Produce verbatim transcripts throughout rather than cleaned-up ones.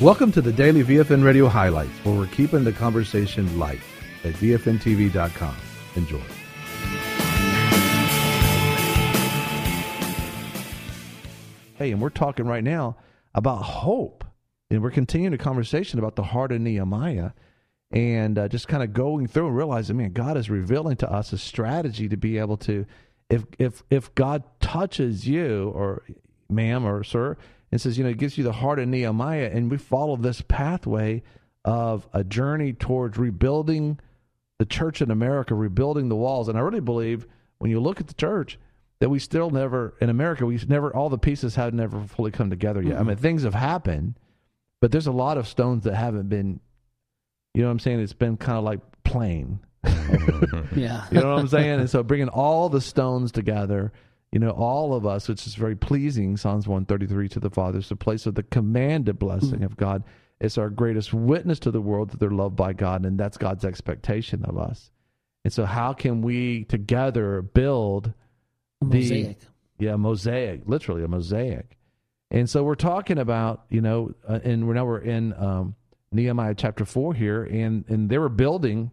Welcome to the Daily V F N Radio Highlights, where we're keeping the conversation light at V F N T V dot com. Enjoy. Hey, and we're talking right now about hope. And we're continuing a conversation about the heart of Nehemiah and uh, just kind of going through and realizing, man, God is revealing to us a strategy to be able to, if if if God touches you or ma'am or sir, and says, you know, it gives you the heart of Nehemiah, and we follow this pathway of a journey towards rebuilding the church in America, rebuilding the walls. And I really believe when you look at the church, that we still never, in America, we've never, all the pieces have never fully come together yet. Mm-hmm. I mean, things have happened, but there's a lot of stones that haven't been, you know what I'm saying? It's been kind of like plain. Yeah. You know what I'm saying? And so bringing all the stones together, you know, all of us, which is very pleasing, Psalms one thirty-three, to the Father, is the place of the commanded blessing mm-hmm. of God. It's our greatest witness to the world that they're loved by God, and that's God's expectation of us. And so how can we together build a the mosaic? Yeah, mosaic, literally a mosaic. And so we're talking about, you know, uh, and we're now we're in um, Nehemiah chapter four here, and and they were building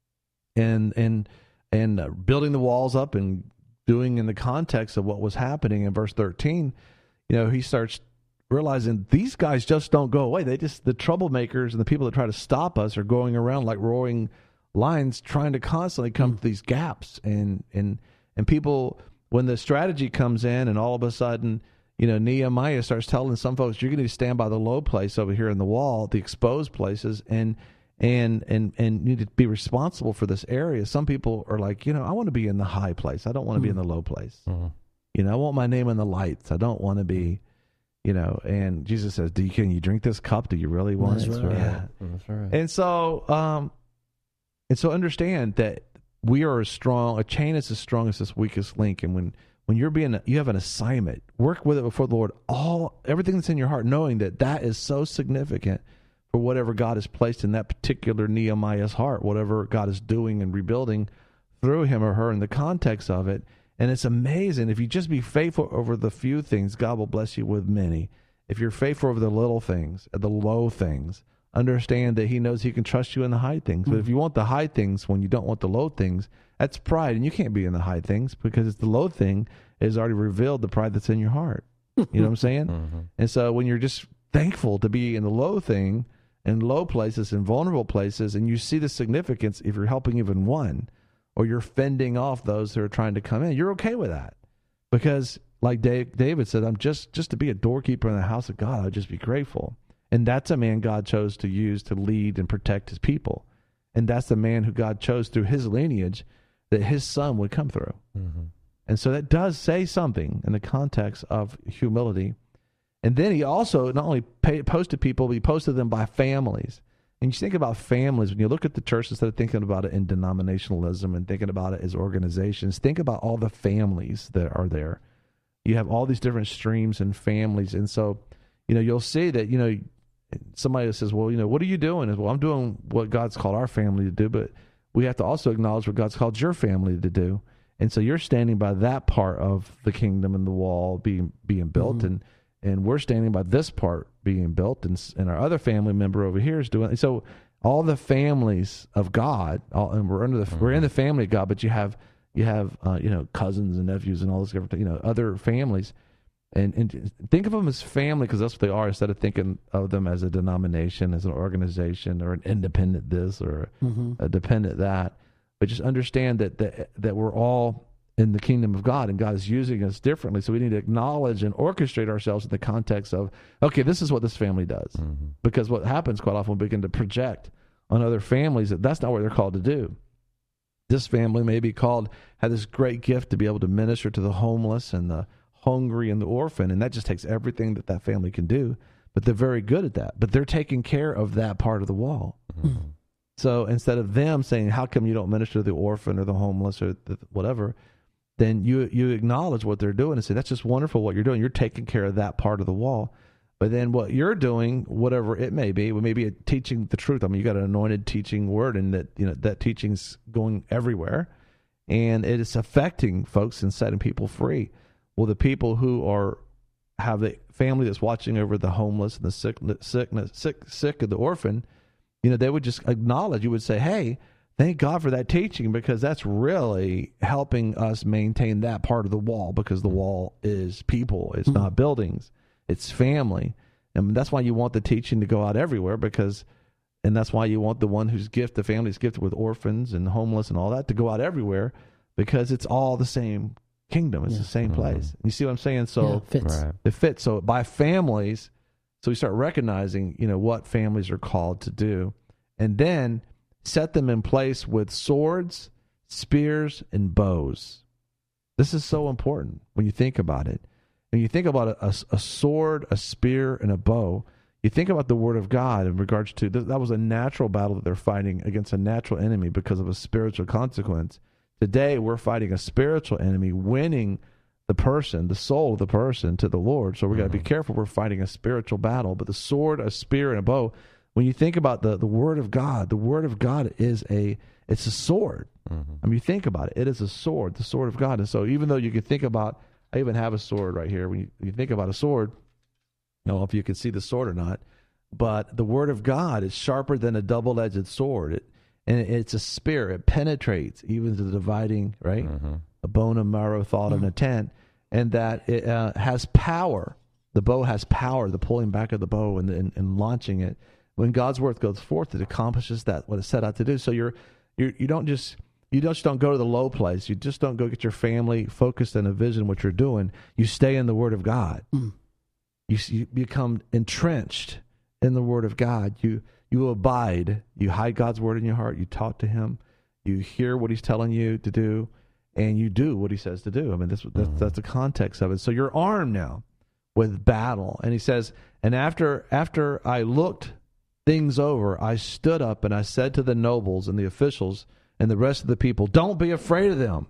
and and and uh, building the walls up and doing in the context of what was happening in verse thirteen. You know, he starts realizing these guys just don't go away. They just, the troublemakers and the people that try to stop us are going around like roaring lions, trying to constantly come mm. to these gaps. And and and people, when the strategy comes in, and all of a sudden, you know, Nehemiah starts telling some folks, you're going to stand by the low place over here in the wall, the exposed places, and and and and need to be responsible for this area. Some people are like, you know, I want to be in the high place. I don't want to mm. be in the low place. Mm. You know, I want my name in the lights. I don't want to be, you know. And Jesus says, "Do you can you drink this cup? Do you really want That's it?" Right. Yeah. That's right. And so, um, and so understand that we are as strong. A chain is as strong as its weakest link. And when when you're being, you have an assignment. Work with it before the Lord. All everything that's in your heart, knowing that that is so significant for whatever God has placed in that particular Nehemiah's heart, whatever God is doing and rebuilding through him or her in the context of it. And it's amazing. If you just be faithful over the few things, God will bless you with many. If you're faithful over the little things, the low things, understand that he knows he can trust you in the high things. Mm-hmm. But if you want the high things when you don't want the low things, that's pride. And you can't be in the high things because it's the low thing has already revealed the pride that's in your heart. You know what I'm saying? Mm-hmm. And so when you're just thankful to be in the low thing, in low places, in vulnerable places, and you see the significance if you're helping even one, or you're fending off those who are trying to come in, you're okay with that. Because like Dave, David said, I'm just, just to be a doorkeeper in the house of God, I'd just be grateful. And that's a man God chose to use to lead and protect his people. And that's the man who God chose through his lineage that his son would come through. Mm-hmm. And so that does say something in the context of humility. And then he also not only pay, posted people, but he posted them by families. And you think about families, when you look at the church, instead of thinking about it in denominationalism and thinking about it as organizations, think about all the families that are there. You have all these different streams and families. And so, you know, you'll see that, you know, somebody says, well, you know, what are you doing? Is, well, I'm doing what God's called our family to do, but we have to also acknowledge what God's called your family to do. And so you're standing by that part of the kingdom and the wall being being built, mm-hmm. and and we're standing by this part being built, and, and our other family member over here is doing it. So all the families of God, all, and we're under the mm-hmm. we're in the family of God, but you have you have uh, you know, cousins and nephews and all this different, you know, other families, and and think of them as family because that's what they are, instead of thinking of them as a denomination, as an organization, or an independent this or mm-hmm. a dependent that. But just understand that, that that we're all in the kingdom of God, and God is using us differently. So we need to acknowledge and orchestrate ourselves in the context of, okay, this is what this family does. Mm-hmm. Because what happens quite often, we begin to project on other families that that's not what they're called to do. This family may be called, had this great gift to be able to minister to the homeless and the hungry and the orphan, and that just takes everything that that family can do. But they're very good at that. But they're taking care of that part of the wall. Mm-hmm. So instead of them saying, how come you don't minister to the orphan or the homeless or the whatever, then you you acknowledge what they're doing and say, that's just wonderful what you're doing. You're taking care of that part of the wall. But then what you're doing, whatever it may be, it may be teaching the truth. I mean, you got an anointed teaching word, and that, you know, that teaching's going everywhere, and it is affecting folks and setting people free. Well, the people who are have the family that's watching over the homeless and the sick, sickness, sick, sick, and the orphan, you know, they would just acknowledge. You would say, "Hey, thank God for that teaching, because that's really helping us maintain that part of the wall, because the wall is people. It's mm-hmm. not buildings. It's family." And that's why you want the teaching to go out everywhere, because, and that's why you want the one whose gift, the family's gifted with orphans and homeless and all that, to go out everywhere, because it's all the same kingdom. It's yeah. the same mm-hmm. place. You see what I'm saying? So yeah, it fits. Right. It fits. So by families, so we start recognizing, you know, what families are called to do, and then set them in place with swords, spears, and bows. This is so important when you think about it. When you think about a, a, a sword, a spear, and a bow, you think about the Word of God in regards to, that was a natural battle that they're fighting against a natural enemy because of a spiritual consequence. Today, we're fighting a spiritual enemy, winning the person, the soul of the person, to the Lord. So we got to be careful. We're fighting a spiritual battle. But the sword, a spear, and a bow, when you think about the, the Word of God, the Word of God is a, it's a sword. Mm-hmm. I mean, you think about it. It is a sword, the sword of God. And so even though you can think about, I even have a sword right here. When you, you think about a sword, I don't know if you can see the sword or not, but the Word of God is sharper than a double-edged sword. It, and it's a spear. It penetrates even to the dividing, right? Mm-hmm. A bone and marrow, thought mm-hmm. and intent. And that it uh, has power. The bow has power, the pulling back of the bow and, and, and launching it. When God's word goes forth, it accomplishes that, what it's set out to do. So you're, you're you don't just you just don't go to the low place. You just don't go get your family focused and a vision what you're doing. You stay in the Word of God. Mm. You, you become entrenched in the Word of God. You you abide. You hide God's word in your heart. You talk to Him. You hear what He's telling you to do, and you do what He says to do. I mean, that's that's, that's the context of it. So you're armed now with battle. And He says, and after after I looked things over, I stood up and I said to the nobles and the officials and the rest of the people, "Don't be afraid of them."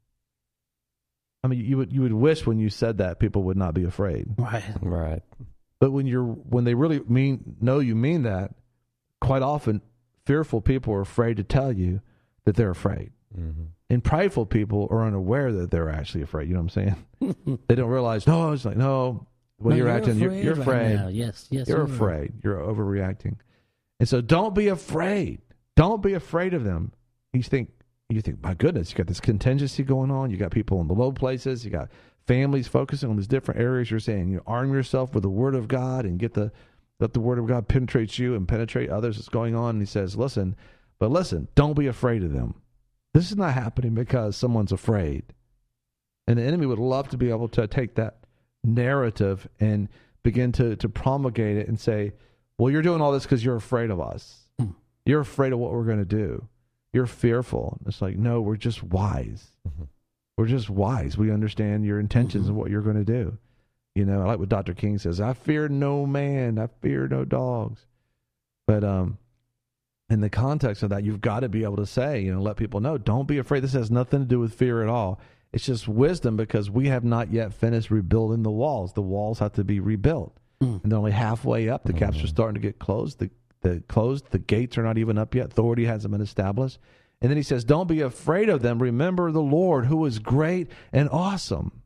I mean, you would you would wish when you said that people would not be afraid, right? Right. But when you're when they really mean know you mean that, quite often fearful people are afraid to tell you that they're afraid, mm-hmm. and prideful people are unaware that they're actually afraid. You know what I'm saying? They don't realize. No, it's like no. When no, you're, you're acting, afraid you're, you're afraid. Right yes, yes, you're afraid. You're overreacting, and so don't be afraid. Don't be afraid of them. You think, you think, my goodness, you got this contingency going on. You got people in the low places. You got families focusing on these different areas. You're saying, you arm yourself with the Word of God and get the let the Word of God penetrate you and penetrate others that's going on. And He says, listen, but listen, don't be afraid of them. This is not happening because someone's afraid, and the enemy would love to be able to take that narrative and begin to, to promulgate it and say, well, you're doing all this because you're afraid of us. Mm. You're afraid of what we're going to do. You're fearful. It's like, no, we're just wise. Mm-hmm. We're just wise. We understand your intentions mm-hmm. and what you're going to do. You know, I like what Doctor King says, I fear no man. I fear no dogs. But um, in the context of that, you've got to be able to say, you know, let people know, don't be afraid. This has nothing to do with fear at all. It's just wisdom, because we have not yet finished rebuilding the walls. The walls have to be rebuilt. Mm. And they're only halfway up. The mm. gaps are starting to get closed. The, the closed. The gates are not even up yet. Authority hasn't been established. And then He says, don't be afraid of them. Remember the Lord, who is great and awesome.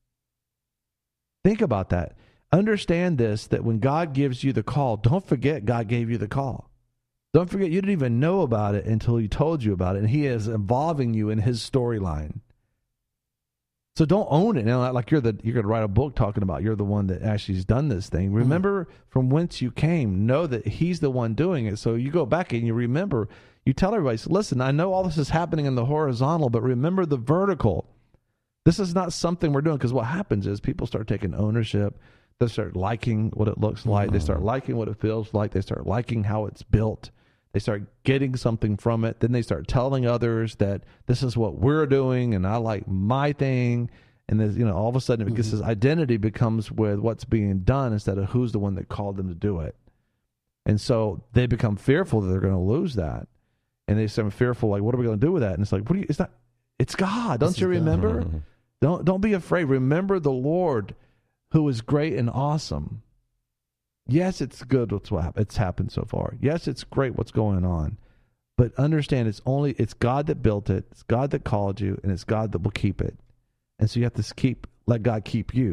Think about that. Understand this, that when God gives you the call, don't forget God gave you the call. Don't forget you didn't even know about it until He told you about it. And He is involving you in His storyline. So don't own it now, like you're the you're going to write a book talking about you're the one that actually has done this thing. Remember mm-hmm. from whence you came. Know that He's the one doing it. So you go back and you remember. You tell everybody, listen, I know all this is happening in the horizontal, but remember the vertical. This is not something we're doing, because what happens is people start taking ownership. They start liking what it looks like. Mm-hmm. They start liking what it feels like. They start liking how it's built. They start getting something from it. Then they start telling others that this is what we're doing and I like my thing. And then, you know, all of a sudden, because mm-hmm. his identity becomes with what's being done instead of who's the one that called them to do it. And so they become fearful that they're going to lose that. And they become fearful, like, what are we going to do with that? And it's like, what do you, it's not, it's God. Don't this you remember? God. Don't, don't be afraid. Remember the Lord, who is great and awesome. Yes, it's good what's what it's happened so far. Yes, it's great what's going on. But understand, it's only it's God that built it, it's God that called you, and it's God that will keep it. And so you have to keep let God keep you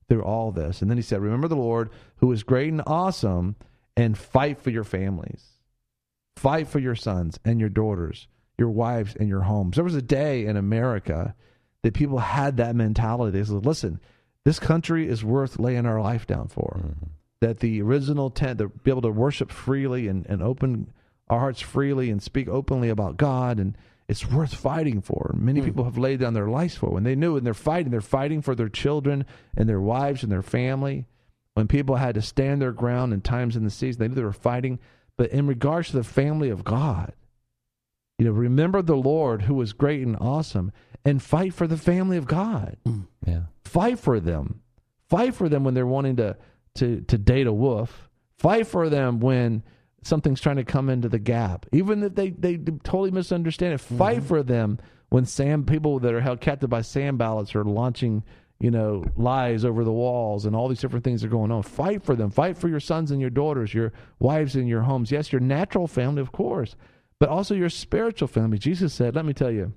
through all this. And then he said, remember the Lord who is great and awesome, and fight for your families. Fight for your sons and your daughters, your wives and your homes. There was a day in America that people had that mentality. They said, listen, this country is worth laying our life down for. Mm-hmm. That the original intent, to be able to worship freely and, and open our hearts freely and speak openly about God, and it's worth fighting for. Many mm. people have laid down their lives for. When they knew, and they're fighting, they're fighting for their children and their wives and their family. When people had to stand their ground in times in the season, they knew they were fighting. But in regards to the family of God, you know, remember the Lord who is great and awesome, and fight for the family of God. Mm. Yeah. Fight for them. Fight for them when they're wanting to, to, to date a wolf. Fight for them when something's trying to come into the gap. Even if they, they totally misunderstand it, fight mm-hmm. for them when Sam people that are held captive by sand ballots are launching, you know, lies over the walls and all these different things are going on. Fight for them. Fight for your sons and your daughters, your wives and your homes. Yes, your natural family, of course, but also your spiritual family. Jesus said, let me tell you,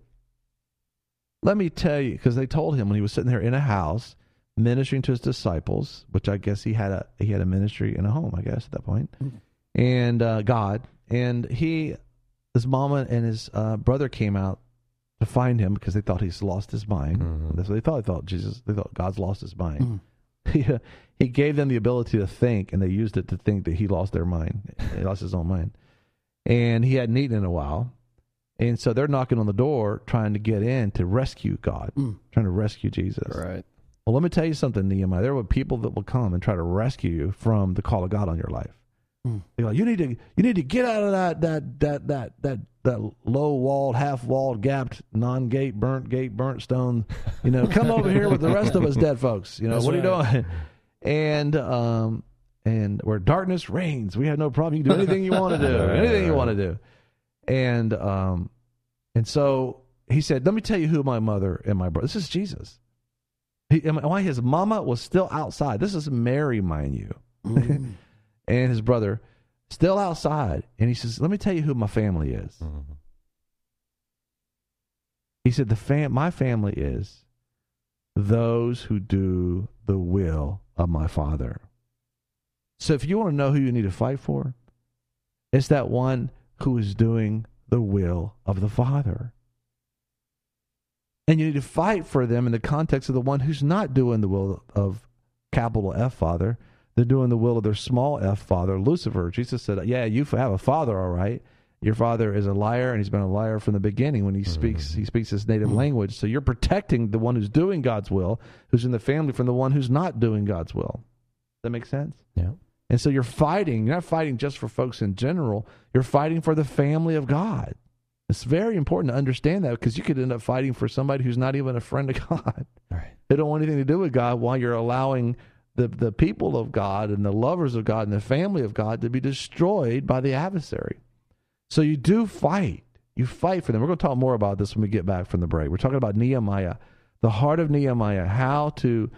let me tell you, because they told him when he was sitting there in a house ministering to his disciples, which I guess he had a he had a ministry in a home, I guess, at that point. Mm-hmm. And uh, God, and he, his mama and his uh, brother came out to find him because they thought he's lost his mind. Mm-hmm. That's what they thought. They thought Jesus. They thought God's lost his mind. Mm-hmm. he, uh, he gave them the ability to think, and they used it to think that he lost their mind. He lost his own mind, and he hadn't eaten in a while, and so they're knocking on the door, trying to get in to rescue God, mm. trying to rescue Jesus. Right. Well, let me tell you something, Nehemiah. There will be people that will come and try to rescue you from the call of God on your life. They're like, you need to you need to get out of that that that that that that low walled, half walled, gapped, non gate, burnt gate, burnt stone. You know, come over here with the rest of us dead folks. You know, That's what right. are you doing? And um and where darkness reigns, we have no problem. You can do anything you want to do, anything you want to do. And um and so he said, let me tell you who my mother and my brother. This is Jesus. He, and why his mama was still outside. This is Mary, mind you. Mm. And his brother still outside. And he says, let me tell you who my family is. Mm-hmm. He said, the fam- my family is those who do the will of my Father. So if you want to know who you need to fight for, it's that one who is doing the will of the Father. And you need to fight for them in the context of the one who's not doing the will of capital F Father. They're doing the will of their small f father, Lucifer. Jesus said, yeah, you have a father, all right. Your father is a liar, and he's been a liar from the beginning when he mm-hmm. speaks he speaks his native mm-hmm. language. So you're protecting the one who's doing God's will, who's in the family, from the one who's not doing God's will. Does that make sense? Yeah. And so you're fighting. You're not fighting just for folks in general. You're fighting for the family of God. It's very important to understand that, because you could end up fighting for somebody who's not even a friend of God. All right. They don't want anything to do with God, while you're allowing the the people of God and the lovers of God and the family of God to be destroyed by the adversary. So you do fight. You fight for them. We're going to talk more about this when we get back from the break. We're talking about Nehemiah, the heart of Nehemiah, how to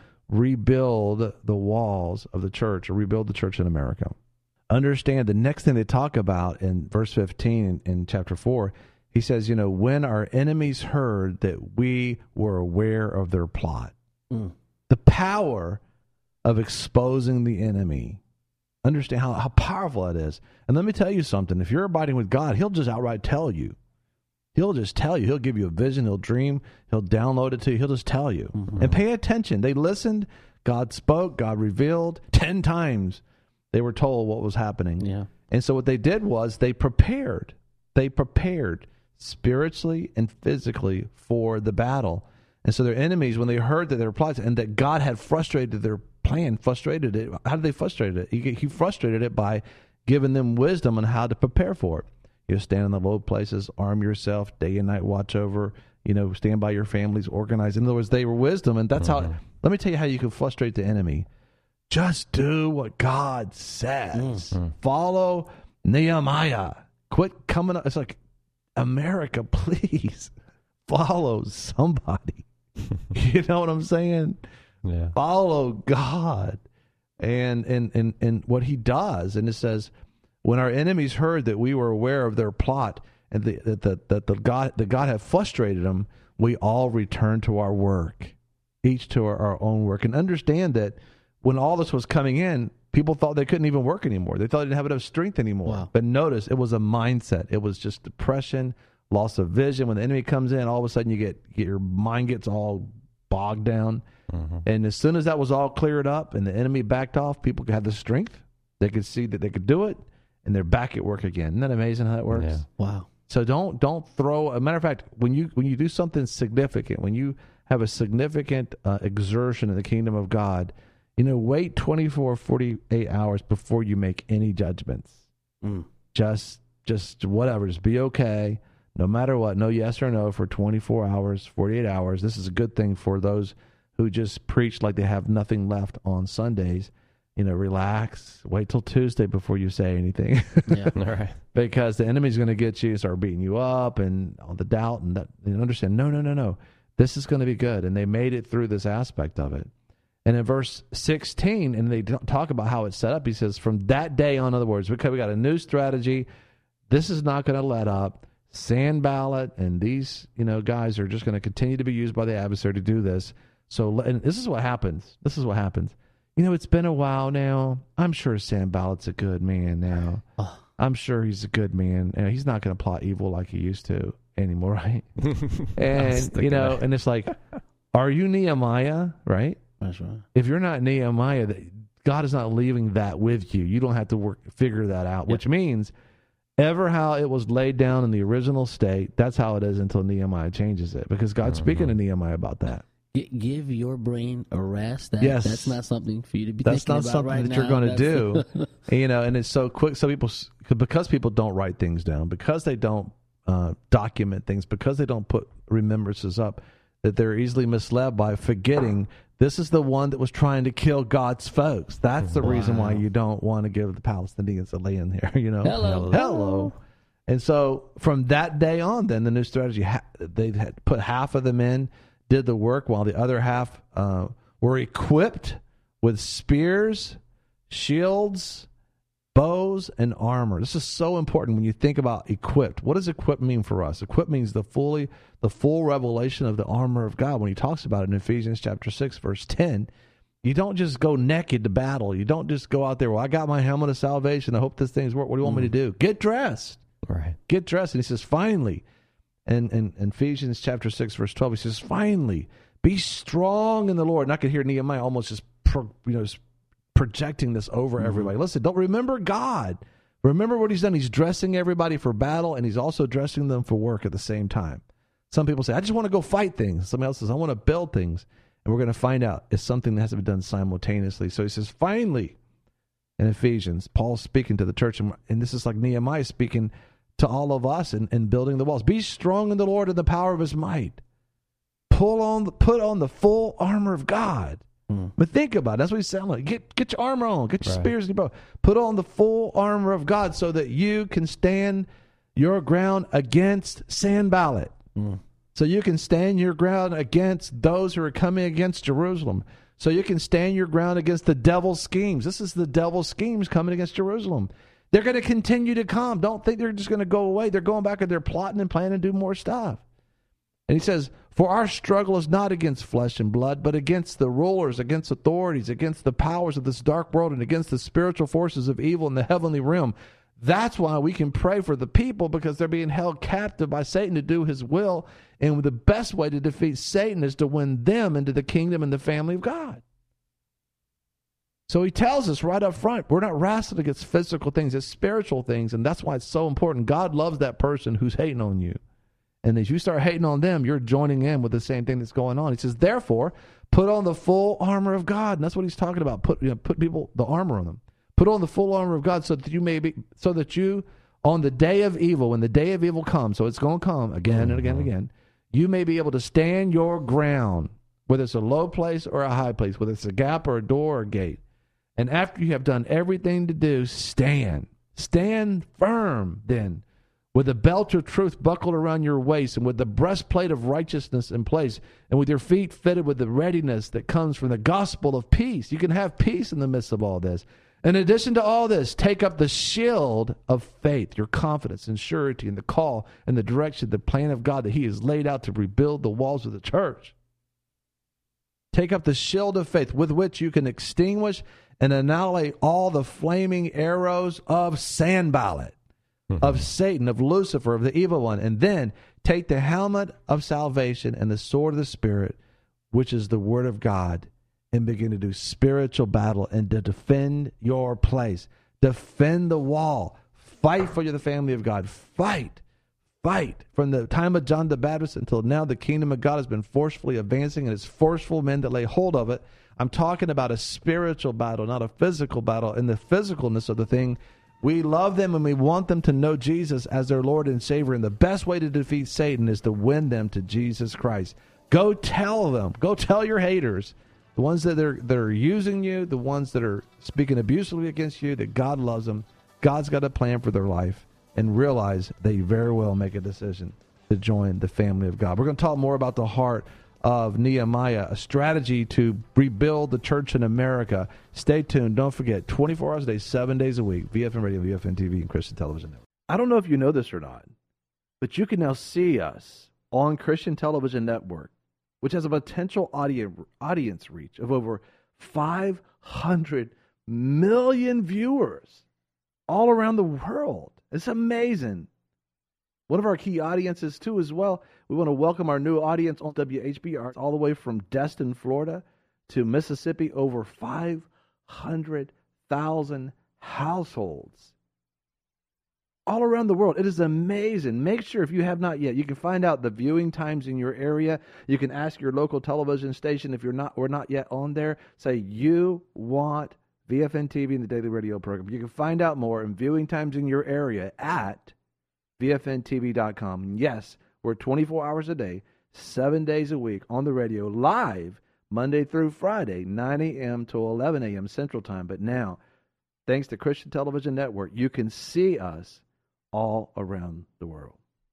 rebuild the walls of the church, or rebuild the church in America. Understand the next thing they talk about in verse fifteen in, in chapter four, he says, you know, when our enemies heard that we were aware of their plot. Mm. The power of exposing the enemy. Understand how, how powerful that is. And let me tell you something. If you're abiding with God, he'll just outright tell you. He'll just tell you. He'll give you a vision. He'll dream. He'll download it to you. He'll just tell you. Mm-hmm. And pay attention. They listened. God spoke. God revealed. Ten times they were told what was happening. Yeah. And so what they did was they prepared. They prepared spiritually and physically for the battle. And so their enemies, when they heard that their plots and that God had frustrated their plan, frustrated it. How did they frustrate it? He, he frustrated it by giving them wisdom on how to prepare for it. You know, stand in the low places, arm yourself, day and night watch over, you know, stand by your families, organize. In other words, they were wisdom. And that's mm-hmm. how, let me tell you how you can frustrate the enemy. Just do what God says. Mm-hmm. Follow Nehemiah. Quit coming up. It's like, America, please follow somebody. You know what I'm saying? Yeah. Follow God. And, and and and what he does, and it says, when our enemies heard that we were aware of their plot, and the, that the, that the God that God had frustrated them, we all returned to our work. each to our, our own work, and understand that when all this was coming in, people thought they couldn't even work anymore. They thought they didn't have enough strength anymore. Wow. But notice, it was a mindset. It was just depression, loss of vision. When the enemy comes in, all of a sudden you get your mind gets all bogged down. Mm-hmm. And as soon as that was all cleared up and the enemy backed off, people had the strength. They could see that they could do it, and they're back at work again. Isn't that amazing how that works? Yeah. Wow. So don't don't throw. A matter of fact, when you when you do something significant, when you have a significant uh, exertion in the kingdom of God, you know, wait twenty-four, forty-eight hours before you make any judgments. Mm. Just just whatever. Just be okay, no matter what. No yes or no for twenty-four hours, forty-eight hours. This is a good thing for those who just preach like they have nothing left on Sundays. You know, relax. Wait till Tuesday before you say anything. Yeah, all right. Because the enemy's going to get you, start beating you up, and all the doubt, and that. You understand? No, no, no, no. This is going to be good, and they made it through this aspect of it. And in verse sixteen, and they talk about how it's set up. He says, "From that day on," in other words, because we got a new strategy. This is not going to let up. Sanballat and these, you know, guys are just going to continue to be used by the adversary to do this. So, and this is what happens. This is what happens. You know, it's been a while now. I'm sure Sanballat's a good man now. Oh. I'm sure he's a good man. And he's not going to plot evil like he used to anymore, right? And, you know, that. And it's like, are you Nehemiah, right? That's right. If you're not Nehemiah, God is not leaving that with you. You don't have to work figure that out, yep. Which means ever how it was laid down in the original state, that's how it is until Nehemiah changes it. Because God's mm-hmm. speaking to Nehemiah about that. Give your brain a rest. That, yes. That's not something for you to be that's thinking not about something right that now. you're going to do. And, you know, and it's so quick. So people, because people don't write things down, because they don't uh, document things, because they don't put remembrances up, that they're easily misled by forgetting this is the one that was trying to kill God's folks. That's the wow. reason why you don't want to give the Palestinians a land here. You know, hello, hello. And so from that day on, then the new strategy, they had put half of the men did the work while the other half uh, were equipped with spears, shields, bows, and armor. This is so important when you think about equipped. What does equipped mean for us? Equipped means the fully, the full revelation of the armor of God. When he talks about it in Ephesians chapter six, verse ten, you don't just go naked to battle. You don't just go out there, well, I got my helmet of salvation. I hope this thing's work. What do you want mm. me to do? Get dressed. Right. Get dressed. And he says, finally, and in, in Ephesians chapter six, verse twelve, he says, finally, be strong in the Lord. And I could hear Nehemiah almost just pro, you know, just projecting this over mm-hmm. everybody. Listen, don't remember God. Remember what he's done. He's dressing everybody for battle, and he's also dressing them for work at the same time. Some people say, I just want to go fight things. Somebody else says, I want to build things. And we're going to find out it's something that has to be done simultaneously. So he says, finally, in Ephesians, Paul's speaking to the church, and, and this is like Nehemiah speaking to all of us in, in building the walls. Be strong in the Lord and the power of his might. Pull on the, put on the full armor of God. Mm. But think about it. That's what he's saying. Like, get, get your armor on. Get your right. spears and your bow. Put on the full armor of God so that you can stand your ground against Sanballat. Mm. So you can stand your ground against those who are coming against Jerusalem. So you can stand your ground against the devil's schemes. This is the devil's schemes coming against Jerusalem. They're going to continue to come. Don't think they're just going to go away. They're going back and they're plotting and planning to do more stuff. And he says, for our struggle is not against flesh and blood, but against the rulers, against authorities, against the powers of this dark world, and against the spiritual forces of evil in the heavenly realm. That's why we can pray for the people, because they're being held captive by Satan to do his will. And the best way to defeat Satan is to win them into the kingdom and the family of God. So he tells us right up front, we're not wrestling against physical things, it's spiritual things, and that's why it's so important. God loves that person who's hating on you. And as you start hating on them, you're joining in with the same thing that's going on. He says, therefore, put on the full armor of God. And that's what he's talking about. Put, you know, put people, the armor on them. Put on the full armor of God so that you may be, so that you, on the day of evil, when the day of evil comes, so it's going to come again mm-hmm. and again and again, you may be able to stand your ground, whether it's a low place or a high place, whether it's a gap or a door or a gate. And after you have done everything to do, stand. Stand firm then, with the belt of truth buckled around your waist, and with the breastplate of righteousness in place, and with your feet fitted with the readiness that comes from the gospel of peace. You can have peace in the midst of all this. In addition to all this, take up the shield of faith, your confidence and surety in the call and the direction, the plan of God that he has laid out to rebuild the walls of the church. Take up the shield of faith with which you can extinguish and annihilate all the flaming arrows of Sanballat, mm-hmm. of Satan, of Lucifer, of the evil one. And then take the helmet of salvation and the sword of the Spirit, which is the word of God, and begin to do spiritual battle and to defend your place. Defend the wall. Fight for the family of God. Fight. Fight. From the time of John the Baptist until now, the kingdom of God has been forcefully advancing, and it's forceful men that lay hold of it. I'm talking about a spiritual battle, not a physical battle. And the physicalness of the thing, we love them and we want them to know Jesus as their Lord and Savior. And the best way to defeat Satan is to win them to Jesus Christ. Go tell them. Go tell your haters, the ones that are, that are using you, the ones that are speaking abusively against you, that God loves them. God's got a plan for their life. And realize they very well make a decision to join the family of God. We're going to talk more about the heart of Nehemiah, a strategy to rebuild the church in America. Stay tuned. Don't forget, twenty-four hours a day, seven days a week, V F M Radio, V F M T V, and Christian Television Network. I don't know if you know this or not, but you can now see us on Christian Television Network, which has a potential audience audience reach of over five hundred million viewers all around the world. It's amazing. One of our key audiences, too, as well. We want to welcome our new audience on W H B R, all the way from Destin, Florida, to Mississippi. Over five hundred thousand households all around the world. It is amazing. Make sure, if you have not yet, you can find out the viewing times in your area. You can ask your local television station if you're not or not yet on there. Say you want V F N T V and the Daily Radio program. You can find out more and viewing times in your area at V F N T V dot com. Yes, we're twenty-four hours a day, seven days a week on the radio, live Monday through Friday, nine a.m. to eleven a.m. Central Time. But now, thanks to Christian Television Network, you can see us all around the world.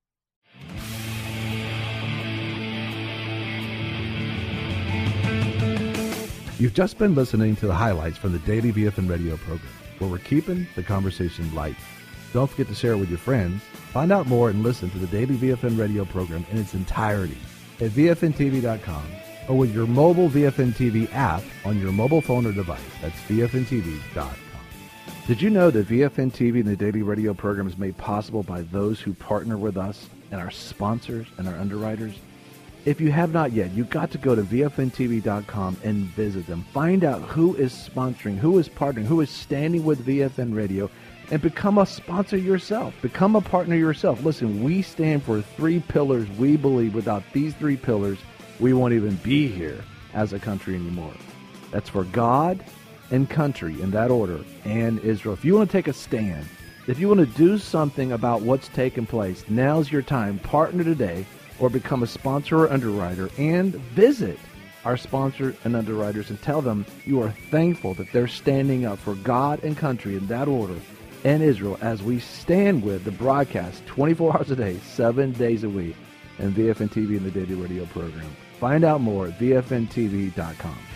You've just been listening to the highlights from the Daily V F N Radio program, where we're keeping the conversation light. Don't forget to share it with your friends. Find out more and listen to the Daily V F N Radio program in its entirety at V F N T V dot com or with your mobile V F N T V app on your mobile phone or device. That's V F N T V dot com. Did you know that V F N T V and the Daily Radio program is made possible by those who partner with us and our sponsors and our underwriters? If you have not yet, you've got to go to V F N T V dot com and visit them. Find out who is sponsoring, who is partnering, who is standing with V F N Radio, and become a sponsor yourself. Become a partner yourself. Listen, we stand for three pillars. We believe without these three pillars, we won't even be here as a country anymore. That's for God and country, in that order, and Israel. If you want to take a stand, if you want to do something about what's taking place, now's your time. Partner today, or become a sponsor or underwriter, and visit our sponsor and underwriters and tell them you are thankful that they're standing up for God and country in that order and Israel as we stand with the broadcast twenty-four hours a day, seven days a week, and V F N T V and the Daily Radio program. Find out more at V F N T V dot com.